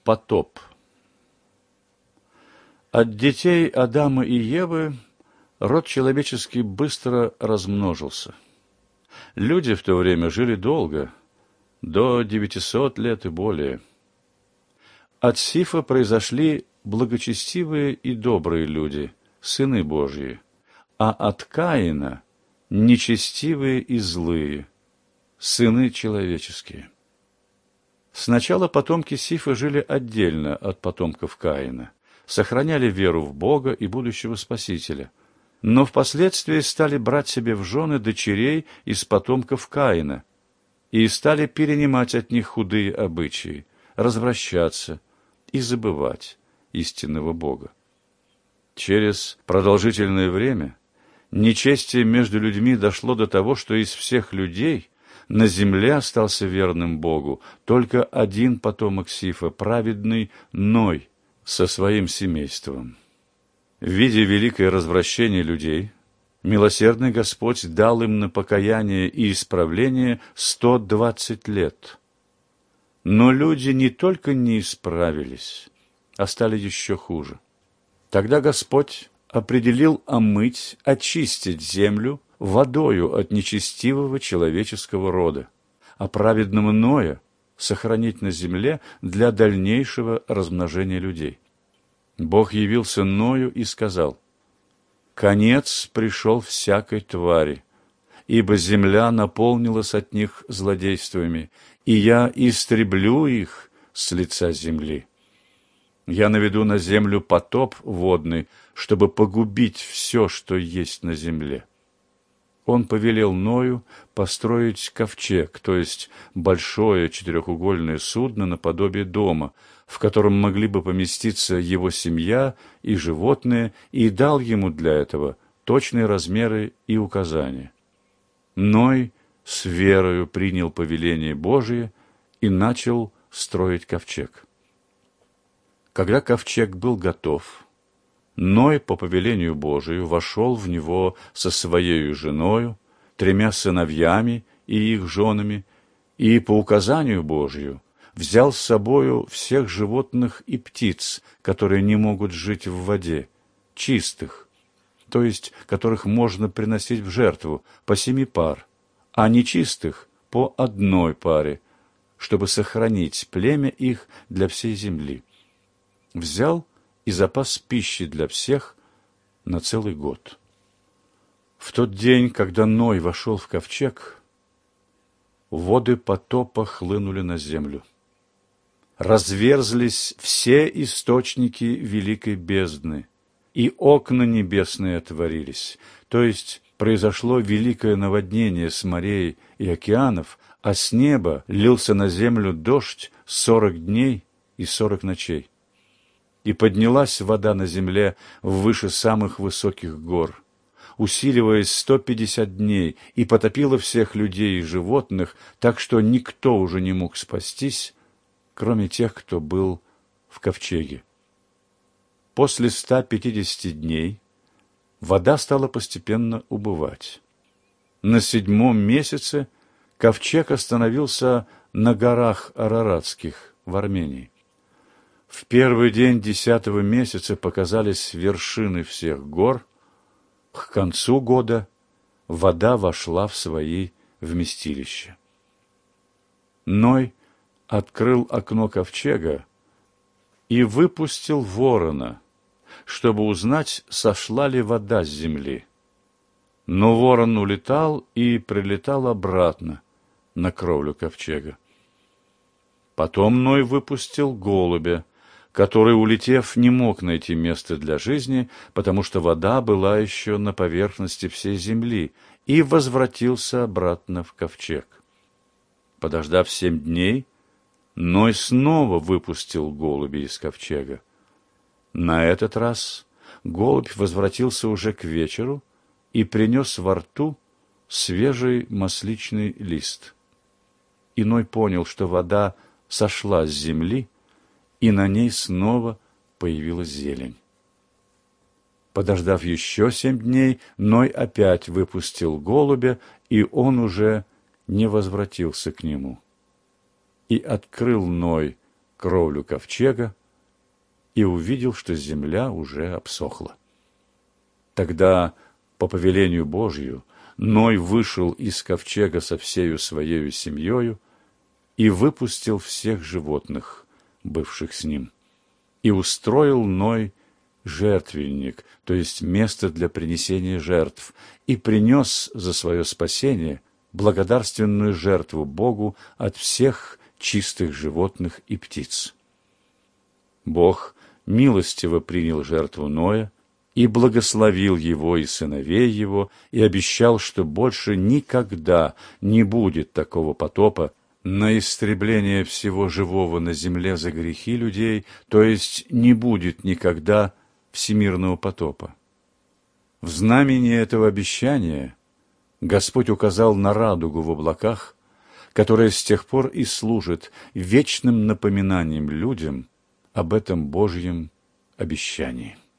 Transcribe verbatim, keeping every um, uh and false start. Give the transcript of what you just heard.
Потоп. От детей Адама и Евы род человеческий быстро размножился. Люди в то время жили долго, до девятисот лет и более. От Сифа произошли благочестивые и добрые люди, сыны Божьи, а от Каина – нечестивые и злые, сыны человеческие. Сначала потомки Сифа жили отдельно от потомков Каина, сохраняли веру в Бога и будущего Спасителя, но впоследствии стали брать себе в жены дочерей из потомков Каина и стали перенимать от них худые обычаи, развращаться и забывать истинного Бога. Через продолжительное время нечестие между людьми дошло до того, что из всех людей на земле остался верным Богу только один потомок Сифа, праведный Ной, со своим семейством. Видя великое развращение людей, милосердный Господь дал им на покаяние и исправление сто двадцать лет. Но люди не только не исправились, а стали еще хуже. Тогда Господь определил омыть, очистить землю водою от нечестивого человеческого рода, а праведного Ноя сохранить на земле для дальнейшего размножения людей. Бог явился Ною и сказал: «Конец пришел всякой твари, ибо земля наполнилась от них злодействами, и я истреблю их с лица земли. Я наведу на землю потоп водный, чтобы погубить все, что есть на земле». Он повелел Ною построить ковчег, то есть большое четырехугольное судно наподобие дома, в котором могли бы поместиться его семья и животные, и дал ему для этого точные размеры и указания. Ной с верою принял повеление Божие и начал строить ковчег. Когда ковчег был готов, Ной по повелению Божию вошел в него со своей женою, тремя сыновьями и их женами, и по указанию Божию взял с собою всех животных и птиц, которые не могут жить в воде, чистых, то есть которых можно приносить в жертву по семи пар, а нечистых по одной паре, чтобы сохранить племя их для всей земли. Взял и запас пищи для всех на целый год. В тот день, когда Ной вошел в ковчег, воды потопа хлынули на землю. Разверзлись все источники великой бездны, и окна небесные отворились, то есть произошло великое наводнение с морей и океанов, а с неба лился на землю дождь сорок дней и сорок ночей. И поднялась вода на земле выше самых высоких гор, усиливаясь сто пятьдесят дней, и потопила всех людей и животных, так что никто уже не мог спастись, кроме тех, кто был в ковчеге. После ста пятидесяти дней вода стала постепенно убывать. На седьмом месяце ковчег остановился на горах Араратских в Армении. В первый день десятого месяца показались вершины всех гор. К концу года вода вошла в свои вместилища. Ной открыл окно ковчега и выпустил ворона, чтобы узнать, сошла ли вода с земли. Но ворон улетал и прилетал обратно на кровлю ковчега. Потом Ной выпустил голубя, который, улетев, не мог найти места для жизни, потому что вода была еще на поверхности всей земли, и возвратился обратно в ковчег. Подождав семь дней, Ной снова выпустил голубя из ковчега. На этот раз голубь возвратился уже к вечеру и принес во рту свежий масличный лист. И Ной понял, что вода сошла с земли, и на ней снова появилась зелень. Подождав еще семь дней, Ной опять выпустил голубя, и он уже не возвратился к нему. И открыл Ной кровлю ковчега и увидел, что земля уже обсохла. Тогда, по повелению Божию, Ной вышел из ковчега со всею своею семьею и выпустил всех животных, бывших с ним. И устроил Ной жертвенник, то есть место для принесения жертв, и принес за свое спасение благодарственную жертву Богу от всех чистых животных и птиц. Бог милостиво принял жертву Ноя и благословил его и сыновей его, и обещал, что больше никогда не будет такого потопа на истребление всего живого на земле за грехи людей, то есть не будет никогда всемирного потопа. В знамение этого обещания Господь указал на радугу в облаках, которая с тех пор и служит вечным напоминанием людям об этом Божьем обещании.